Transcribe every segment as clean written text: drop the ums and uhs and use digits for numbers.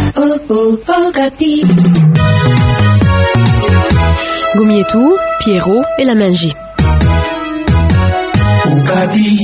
Okapi. Gomietou, Pierrot et la Mangie. Okapi.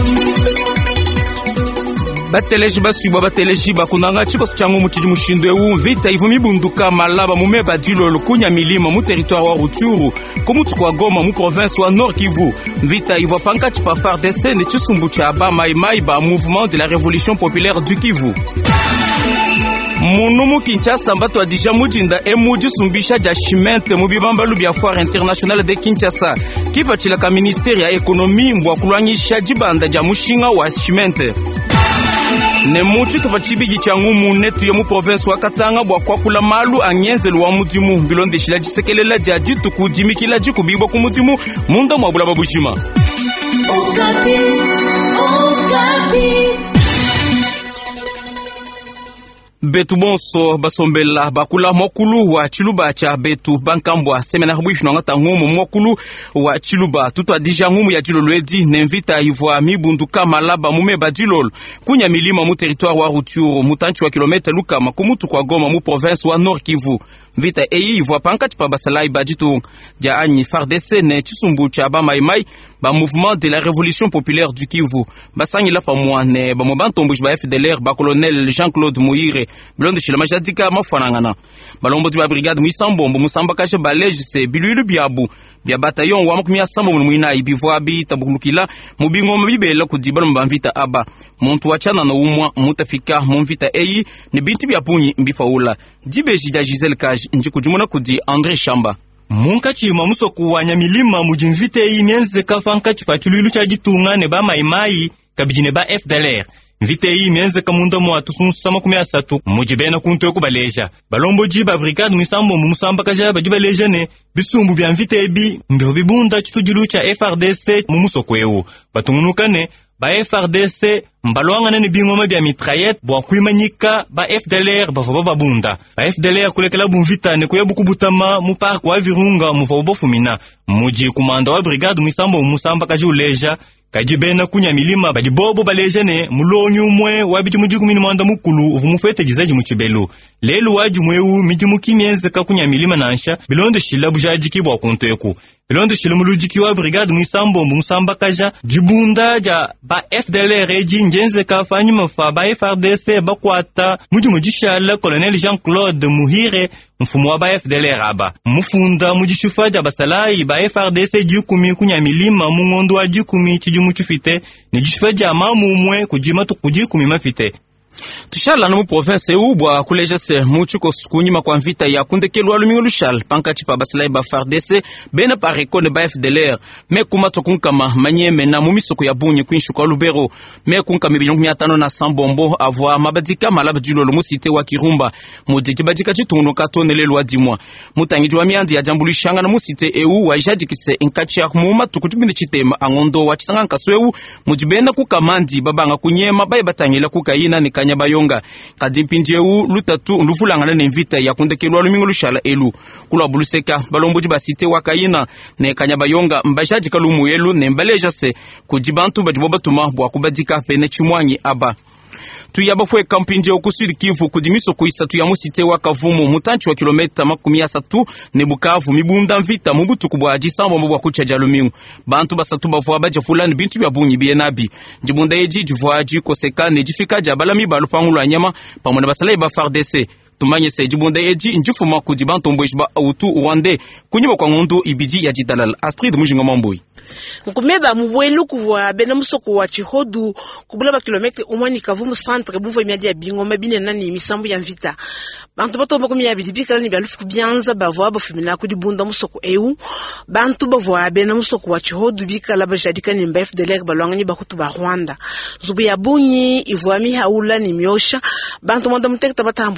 Bateleji basubwa bateleji bakunanga chikosi changu muchiji mushindwe vita ivu mibunduka malaba mumeba dilo kunya milima mu territoire wa Rutshuru komutu kwa Goma mu province wa Nord Kivu. Vita ivu panka chipa FARDC ne chisumbu cha ba mai ba mouvement de la révolution populaire du Kivu. Munumu Kinshasa mbato adija mujinda emuji sumbisha ja chimente mubibamba lubia foire internationale de Kinshasa kipa chilaka ministeri ya ekonomi mbwa kulwanyisha jibanda ja mushinga wa chimente. Ne muchi tupachibigi changu munetu ya mu province wa Katanga bwa kwa kula malu anyenzelu wa mudimu bilonde shila jisekelela jaji tukujimikila jikubibwa kumudimu munda mwabula babushima. Okapi, Okapi. Betu bonso basombela bakula mokulu wa Chiluba cha betu bankambwa semena hubwifi ngata ngumu mokulu wa Chiluba tuto adija ngumu ya Jilolwedi nemvita ivwa mibunduka malaba mumeba Jilol kunya milima mu territoire wa Rutshuru mutanchi wa kilomita luka makumutu kwa Goma mu province wa Nord Kivu. Vita eyi ivwa pankati pa basalai bajitu ja anyi FARDC ne chisumbu cha ba mai ba mouvement de la révolution populaire du Kivu basangi la pa mwane ba mobantombuji ba FDLR ba colonel Jean-Claude Muire blonde shila majadika mafanangana balombo ba brigade Mwisambombo musamba kashe baleje se biluilu biabu bia bataillon wa makumia sambo mwina ibivwa bi tabulukila mubingo mabibela kudibala mbamvita aba muntu wachana na umwa mutafika mumvita eyi ni binti bia punyi mbifaula dibeji ja Giselle Kaj njikujumuna kudi André Chamba. Munka chima musoku wanya milima mujimvite eyi mienze kafanka chipachulilu cha jitunga ne ba mai kabijine ba FDLR. Mvite eyi mienze kamunda mwa tusunsa makumia satu mujibena kunto kubaleja. Balombo jiba brigade Mwisambombo musamba kajaba jibaleja ne bisumbu bya mvite ebi mbiho bibunda chitujilu cha FARDC mumusoku ewu. Batumunuka ne ba FARDC mbalwanga nene bingoma bya mitraillette bwa kuimanyika ba FDLR bava babunda. Ba FDLR kulekela bumvita ne kuya bukubutama mu park wa Virunga muva bofumina. Muji kumanda wa brigade Mwisambombo musamba kajuleja kajibena kunya milima badibobo baleje ne mulonyu umwe wabiti mujigumini mwanda mukulu uvumufete gizaji muchibelu. Lelu waju mweu mijimuki mienze kakunya milima nansha bilonde shila bujajiki bwa kunteku. Bilonde shila mulujiki wa brigade Mwisambombo musamba kaja jibunda ja ba FDLR eji njenze kafanyi mafa ba FARDC bakwata mujishala colonel Jean-Claude Muire mfumu wa ba FDLR aba. Mufunda mujishufa ja basalai ba FARDC jikumi kunya milima mungondo wa jikumi chijimuchufite ni jishufa ja mamu umwe kujima tukujikumi mafite. Tushala na mu province ubwa kuleja se muchuko kunyima kwa mvita ya kundekelwa lumingo lushal pankati pa basalai ba FARDC bena pa rekone ba FDLR me kuma tokunkama manyeme na mumisoko ya bunye kwinshuka Lubero me kunkama binyongu 500 na Sambombo avwa mabadika malaba Jilolo musite wa Kirumba mudiki badika chituno katonele lwa dimwa mutangi wa miandi ya jambulu shanga na musite EU wa jadikise inkachi ya kumuma tukutubinde chitema angondo wa chisanga nkasweu mujibena kukamandi babanga kunyema baye batangela kukaina ni Kanyabayonga kadimpinjeu lutatu lufulangana nemvita ya kundekelwa lumingo lushala elu kula buluseka balomboji basite wakaina ne Kanyabayonga mbajaji kalumu elu nembaleja se kujibantu bajiboba tuma bwa kubadika pene chimwanyi aba tuyaba fwe kampinje okusudi Kivu kudimiso kuisatu ya musite wa Kavumu mutanchi wa kilomita 30 ne Bukavu mibunda mvita mubutu kubwa Sambombo bwa kuchaja lumingo bantu basatu bavwa baje fulani bintu bya bunyi bienabi jibunda eji divwaji kosekane jifika jabala mibalu pangulu anyama pamona basalai ba FARDC tumanye se jibunda eji njufuma kudibanto mbojba autu Rwande kunyiba kwa ngondo ibiji ya jidalal Astrid Mujinga Mamboy nkumeba mubwelu kuwa bena musoko wa Chihodu kubula ba kilometre umwani Kavumu centre buvo miadi ya bingoma bine nani misambu ya mvita bantu bato bakumi ya bidibika ni balufu kubyanza bavwa bafumina kudibunda musoko EU bantu bavwa bena musoko wa Chihodu bika la bajadika ni mbef de leg balwangani bakutu ba Rwanda zubu ya bunyi ivwami haula ni miosha bantu mwanda mtekta batambo tamine nani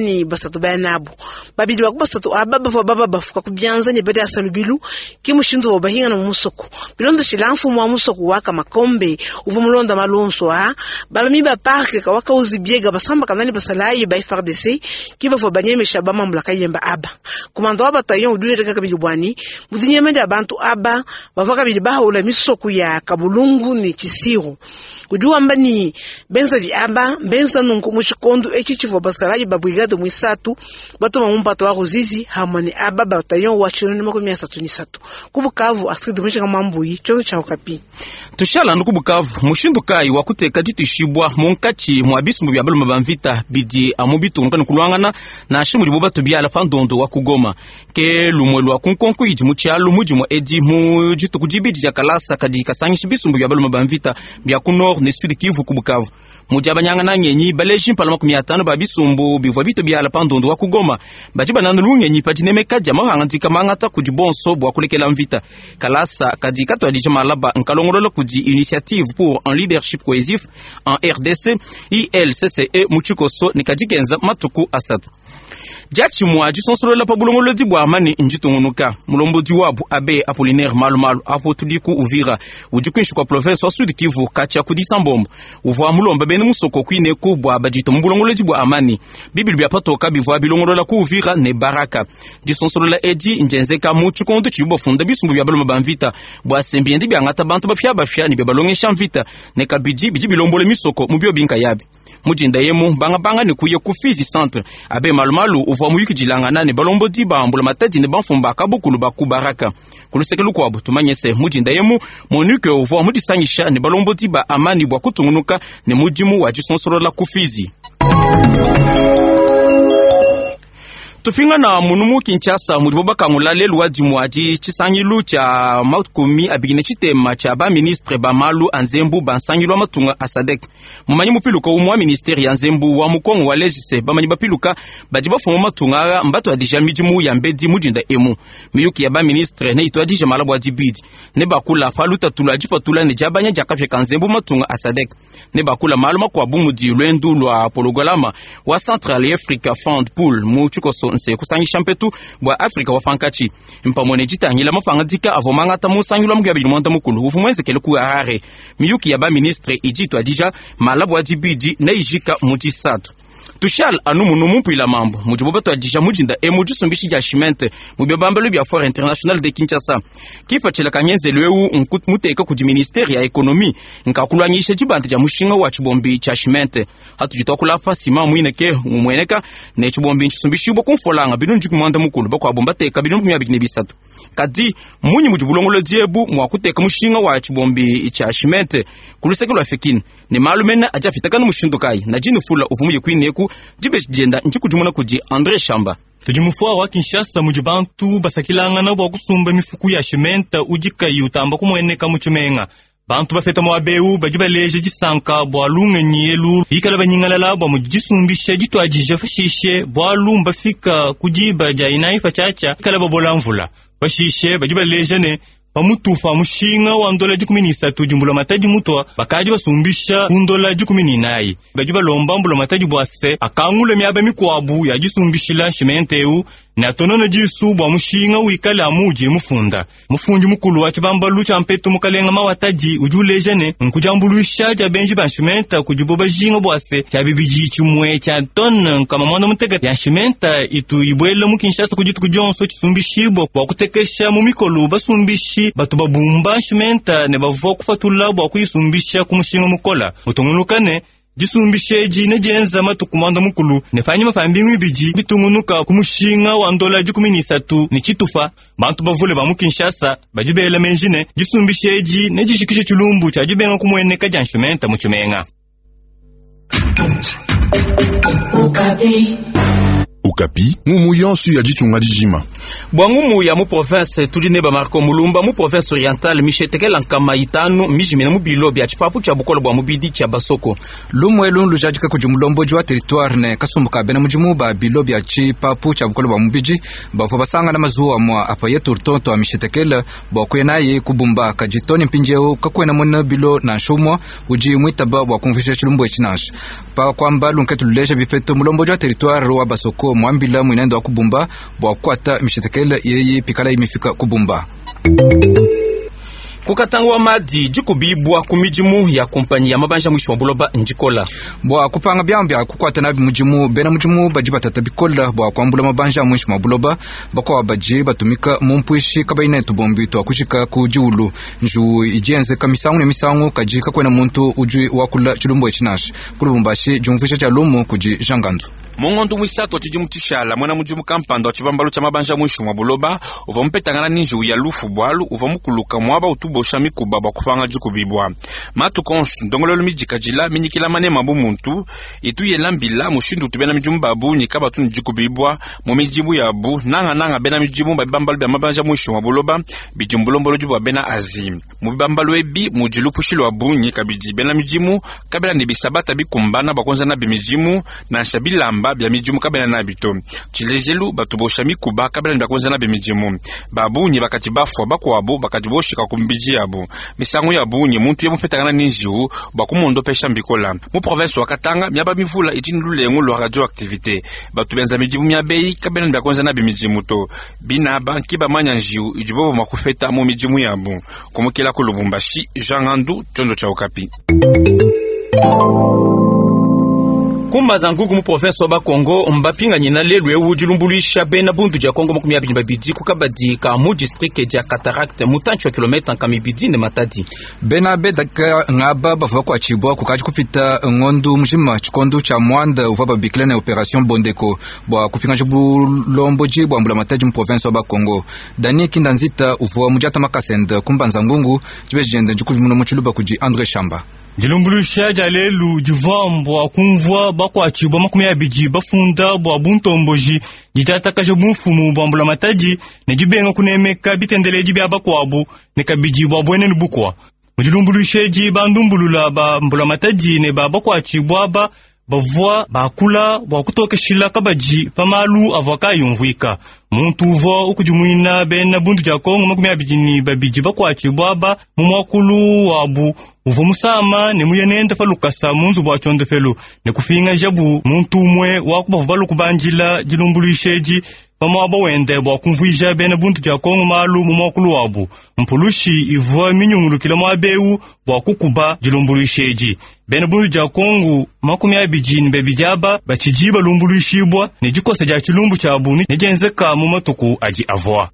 ni basatu bayanabu babidi bakubasatu ababa fo baba bafuka kubyanza ne bada salubilu kimushindu obahinga no musoko bilondo shilanfu mu musoko waka makombe uvumulonda malonso balami ba park ka waka uzibiega basamba kanani basalaye ba FRDC kiba fo banyemesha ba mambla kayemba aba komando aba tayon udure ka bilubwani mudinyemende abantu aba bavaka biliba ula misoko ya kabulungu ni Kisiro kujua mbani benza di aba benza nungu mushikondo echichivo basalaye ba brigade mwisatu bato mamumpato wa ruzizi hamani aba batayon wa 1337 kubukavu Astrid Mwishinga Mambuyi chozo cha Okapi. Tushala nduku Bukavu mushindu kai wakuteka ditishibwa munkati mwabisu mu byabalo mabamvita bidi amubitu nkani kulwangana na shimuri bobatu byala fandondo wa kugoma ke lumwelo wa kunkonku iji muchalo muji mu edi mujitu kujibidi ya kalasa kadi kasangishi bisu mu byabalo mabamvita bya ku nord ne sud Kivu ku Bukavu mujabanyanga na nyenyi baleji mpala 500 babisumbu bivwa bito byala pandondo wa kugoma bajiba nanu nyenyi patineme kaja mahangandika mangata kujibonso bwa kulekela mvita kalasa kadi katwa dijama laba nkalongolo kuji initiative pour un leadership cohésif en RDC ILCCE muchikoso nikajikenza matuku asatu Jachi mwaji sonsolola pa bulongolo di bwa amani njitungunuka mulombo di wabu abe Apollinaire Malumalu apo tudiku Uvira ujikwinshi kwa province wa Sud Kivu kacha kudisambombo uvwa mulomba bene musoko kwine ku bwa bajito mbulongolo di bwa amani bibili bya patoka bivwa bilongolo la ku Uvira ne Baraka di sonsolola eji njenzeka muchu kondo chibo funda bisumbu bya baloma bamvita bwa sembiendi bya ngata bantu bafya ni bebalongesha mvita ne kabiji biji bilombole misoko mubyo binka yabi mujinda yemu banga ne kuye ku Fizi centre abe Malumalu uvwa muyiki jilangana ne balombo di bambula matadi ne banfumba kabukulu baku Baraka kulusekelu kwa butumanyese mujinda yemu monuke uvwa mudisangisha ne balombo di ba amani bwa kutungunuka ne mujimu wa jisonsorola ku Fizi. Tufinga na munumu Kinshasa mudiboba kangulale luadi muadi chisangilu cha maukumi abigine chitema cha ba ministre ba malu anzembu bansangilu wa matunga asadek mumanyi mupiluka umwa ministeri ya nzembu wa mukongo wa legise bamanyi bapiluka badiba fomo matunga mbato adija midimu ya mbedi mujinda emu miyuki ya ba ministre ne ito adija malabu adibidi ne bakula faluta tula jipa tula ne jabanya jakapye kanzembu matunga asadek ne bakula maluma kwa bumudi lwendu lwa pologolama wa Central Africa Fund Pool muchukoso nse kusangisha mpetu bwa Afrika wa fankachi mpamone jitangila mafangadika avomanga tamu sangilwa mugabili mwanda mukulu ufumweze kele ku Harare miyuki ya ba ministre ijito adija malabu adibidi na ijika mujisatu tushal anumunumu mpila mambo mujibobato adija mujinda emujisumbishi ya shimente mubibambalo bya Foire International de Kinshasa kifa chela kanyenze lweu muteka ku ministeri ya ekonomi nkakulwanyisha jibante ja mushinga wa chibombi cha shimente hatujitokula fasima mwineke umweneka ne chibombi chisumbishi bo kumfolanga bilunji kumwanda mukulu bakwa bomba teka bilunji myabikine bisatu kadi munyi mujibulongolo diebu mwakuteka mushinga wa chibombi cha shimente kulusekelwa fekine ne malumena aja fitakana mushindo kai na jini fula uvumuye kwineku jibe jenda nchikujumuna kuji Andre Shamba tujimufua wa Kinshasa mujibantu basakilangana bwa kusumba mifuku ya shimenta ujika yutamba kumweneka muchumenga bantu bafeta mu abeu bajiba leje gisanka bwa lunga nyelu ikala banyingalala bwa mujisumbisha jitwajije fashishe bwa lumba fika kujiba ja inaifa chacha kala babola mvula fashishe bajiba leje ne pamutufa mushinga wa ndola 13 jumbula mataji mutwa bakaji basumbisha ndola 14 bajiba lomba mbulo mataji bwase akangule myaba mikwabu ya jisumbishila shimenteu na tonono jisu bwa mushinga wikala muje mufunda mufunji mukulu wa chibamba lucha mpeto mukalenga mawataji ujulejene nkujambuluisha ja benji ba shimenta kujiboba jinga bwase cha bibiji chumwe cha ton kama mwana mutega ya shimenta itu ibwela mu Kinshasa kujitu kujonso chisumbishibo kwa kutekesha mu mikolo basumbishi batu babumba shimenta ne bavo kufatula bwa kuyisumbisha kumushinga mukola utongulukane jisumbishe jine jenza matukumanda mukulu nefanya mafambingu ibiji bitungunuka kumushinga wa ndola 13 ni chitufa bantu bavule ba mu Kinshasa bajibela menjine jisumbishe ji ne jishikishe chulumbu cha jibenga kumweneka janshimenta muchumenga Okapi. Okapi, ngumu yonsu ya jitunga dijima. Bwangumu ya mu province tudine ba Marco Mulumba mu province orientale mishetekela nkama itanu mijimina mu bilobi ya chipapu cha bukolo bwa mubidi cha basoko. Lumwelu lujadika kujumulombo jwa territoire ne kasumbuka bena mujimu ba bilobi ya chipapu cha bukolo bwa mubidi bafo basanga na mazuwa mwa apaye turtonto a mishetekela bwakwena kubumba kajitoni mpinjeo kakwena mona bilo na shumwa uji mwitaba bwa kumvisha chilumbo echinash pa kwamba lunketu luleja bifeto mulombo jwa territoire wa basoko mwambila mwinendo wa kubumba bwa kwata mishetekela yeye pikala imifika kubumba. Kukatangwa madi jikubibwa kumijimu ya kompani ya mabanja mwisho wa buloba njikola. Bwa kupanga byambya kukwata na mujimu bena mujimu bajiba tatabikola bwa kwambula mabanja mwisho wa buloba bakwa baji batumika mumpwishi kabaine tubombi to akushika kujiulu nju ijenze kamisangu ne misangu kajika kwena muntu ujui wakula chilumbo echinash kulubumbashi jumvisha cha lumu kuji jangandu. Mongondu mwisato chijimutishala mwana mujimu kampando chibambalo cha mabanja mwisho mwa buloba uva mpetangana ninju ya lufu bwalu uva mukuluka mwaba utubosha mikuba bwa kupanga jukubibwa matu konsu ndongololo mijikajila minikila manema bu muntu itu yelambila mushindu tubena mijimu babu nikaba tuni jukubibwa mu mijibu yabu nanga bena mijimu babambalo bya mabanja mwisho mwa buloba bijumbulombolo jubwa bena azim mu bambalo ebi mujilupushilo wabu nikabiji bena mijimu kabela nibisabata bikumbana bakonza na bimijimu na shabilamba bya mijimu kabela na bito chilejelu batubosha mikuba kabela nibakonza na bimijimu babu ni bakati bafwa bakwabo bakatiboshika kumbiji yabo misango yabu ni muntu yemupetangana ninju bakumondo pesha mbikola mu province wa Katanga myaba mivula itini lulengo lo radioactivité batubenza mijimu myabei kabela nibakonza na bimijimu to binaba kiba manyanju ijubobo makufeta mu mijimu yabo kumukela ku Lubumbashi Jangandu Chondo cha Okapi. Kumbaza ngugu mu province wa Bakongo mbapinga nyina lelu ewujilumbuluisha bena bundu ja Kongo makumi abili babidi kukabadi ka mu district ja Cataract mutanchu wa kilometre kamibidi ne Matadi bena bedaka ngaba bafa kwa chibwa kukaji kupita ngondu mjima chikondo cha mwanda uvaba biklene operation Bondeko bwa kupinga jibulombo jibwa mbula Matadi mu province wa Bakongo Dani Kindanzita uvuwa mujata makasenda kumbanza ngungu jibejende jukuzumuno muchiluba kuji Andre Shamba Jilumbuluisha jalelu jivambwa kumvwa bakwa chibwa makumi abiji bafunda bwa buntomboji jitataka jabunfumu bwa Matadi ne jibenga kunemeka bitendele jibya bakwabo ne kabiji bwa bwene nubukwa mujilumbuluisha ji bandumbulula ba Matadi ne bakwa chibwa bavwa bakula bwa kutoka shila kabaji pamalu avaka yumvika muntu uva ukujumuina bena bundu ja Kongo makumi abiji ni babiji bakwa chibwa mu mwakulu wabu uvo musama ne muyenenda falukasa munzu bwa chondefelo ne kufinga jabu muntu umwe wakubavu balukubanjila jilumbuluisheji pamwabo wende bwa kumvuija bena buntu ja Kongo malu mu mwakulu wabu mpulushi ivwa minyungulukila mwabeu bwa kukuba jilumbuluisheji bena buntu ja Kongo makumi abiji ni bebijaba bachijiba lumbuluishibwa ne jikose ja chilumbu chabu ne jenzeka mu matuku aji avwa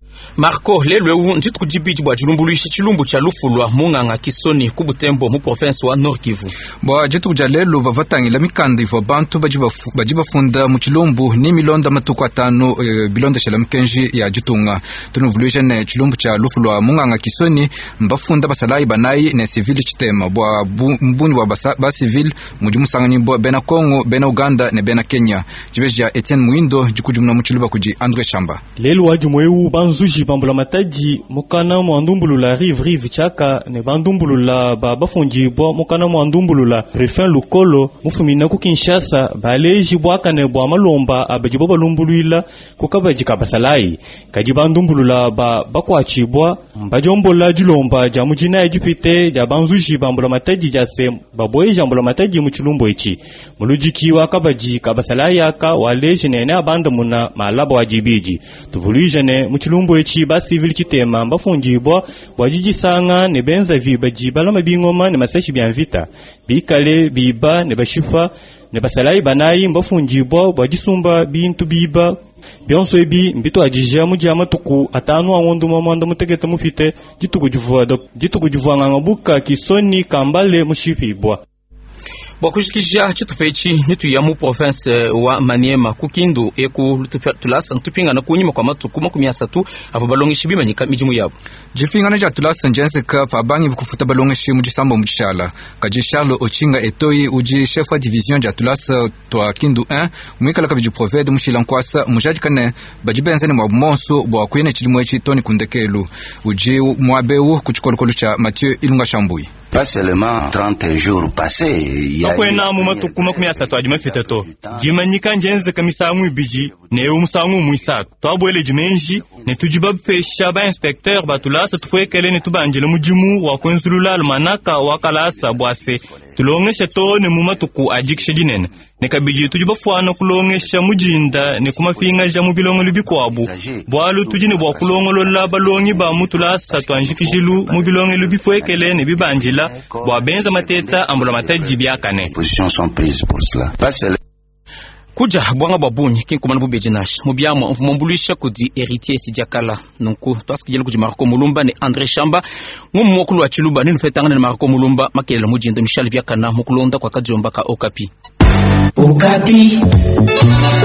Marco lelwewu njitu kujibiji bwa jilumbuluishi chilumbu cha lufulwa munganga Kisoni kubutembo mu province wa Nord Kivu bwa jitu kujalelu bavatangila mikanda ivo bantu bajiba funda mu chilumbu ni milonda matuku atano bilonda shala mkenji ya jitunga tunuvuluisha ne chilumbu cha lufulwa munganga Kisoni mbafunda basalai banai ne civili chitema bwa mbuni wa ba civil mujimu sangani bwa bena Kongo bena Uganda ne bena Kenya jibeja Etienne Muindo jikujumuna mu chiluba kuji Andre Shamba lelu wajumwewu banzuji bambula Matadi mukana mwandumbulula rive chaka ne bandumbulula bafungibwa mukana mwandumbulula refin lukolo mufumina ku Kinshasa baleji bwaka ne bwa malomba abajibo balumbulula kukabaji kabasalai kaji bandumbulula bakwachibwa mbajombola jilomba ja mujina ejipite ja banzuji bambula Matadi jase baboye jambula Matadi mu chilumbo ichi mulujikiwa kabaji kabasalai aka waleji ne abanda muna malaba wajibiji tuvulije ne mu chilumbo ichi ba civil chitema mbafungibwa bwajijisanga ne benza viba jibala mabingoma ne masashi byanvita bikale biba ne bashifa ne basalai banayi mbafungibwa bwajisumba bintu biba byonso ebi mbito ajija mujama tuku atanu angondu mamanda mutegeta mufite jituku juvwa nganga buka Kisoni kambale mushifibwa bwa kushikisha chitupechi nitu ya mu province wa Maniema kukindu eku tulasa ntupinga na kunyima kwa matuku 13 avo balongishi bimanyika mijimu yabo jipinga na jatulasa njense ka pabangi bukufuta balongishi mujisambo mujishala kaji Charles Ochinga Etoi uji chef wa division jatulasa to kindu 1 mwikala kabiju provede mushila nkwasa mujajikane bajibenzene mwa monso bwa kuyene chilimwe chitoni kundekelu uji mwabeu kuchikolokolo cha Mathieu Ilunga Shambui. Pas seulement 30 jours passés. Akwena mu matuku 13 ajima fiteto. Jimanyika njenze kamisangu ibiji ne umusangu muisatu. Twabwele jimenji ne tujibab pesha ba inspecteur batulasa tufwekele ne tubanjele mujimu wa kwenzulula almanaka wakalasa bwase. Tulongesha to ne mu matuku ajikishe dinene. Ne kabiji tujibafwana kulongesha mujinda ne kumafinga ja mu bilongo libikwabu. Bwalu tujine bwa kulongolo la balongi ba mutulasa twanjikijilu mu bilongo libifwekele ne bibanjila. Bwa benza mateta ambula mataji biakane. Positions sont prises pour cela. Kuja bwanga babunyi kinkumana bubejinash mubyamo mumbulisha kudi héritier sijakala nunku twasikijele kuji Marco Mulumba ne André Chamba ngumukulu wa Chiluba ninu petangana ne Marco Mulumba makelela mujindo mishali byakana mukulonda kwa kajomba ka Okapi.